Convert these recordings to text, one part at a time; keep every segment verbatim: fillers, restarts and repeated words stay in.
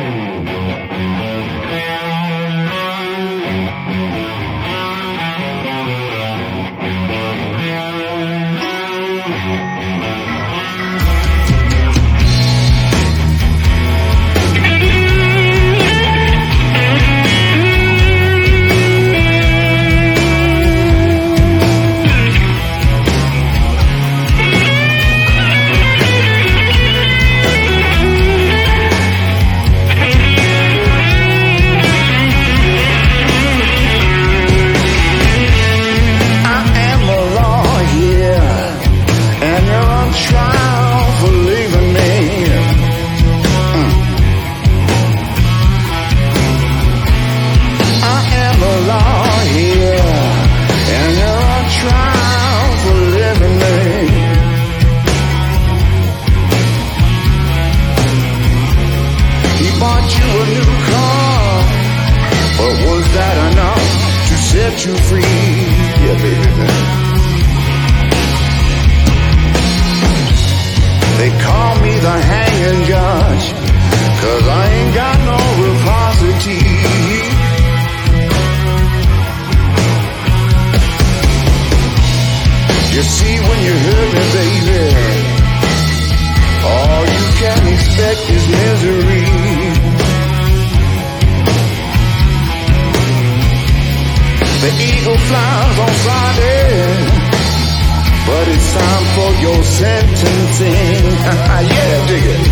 set you free, yeah, baby. They call me the hanging judge, 'cause I ain't got no reciprocity. You see, when you hurt me, baby, all you can expect is misery. The eagle flies on Friday, but it's time for your sentencing. Yeah, dig it.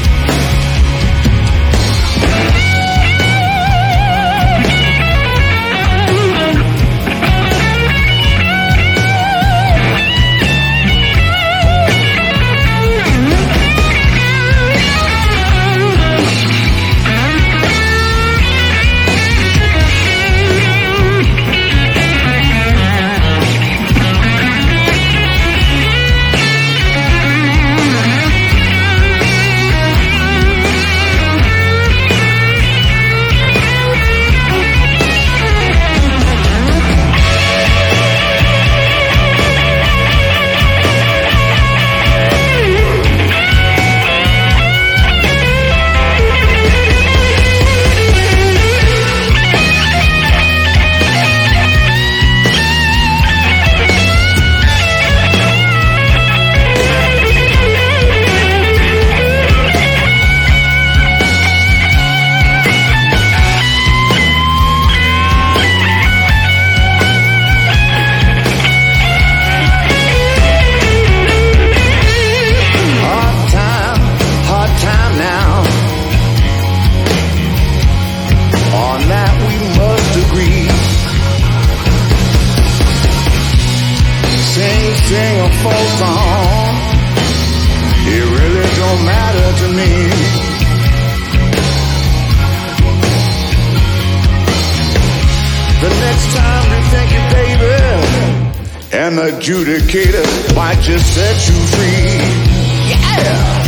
Sing a folk song, it really don't matter to me. The next time you think you, baby, an adjudicator might just set you free. Yeah.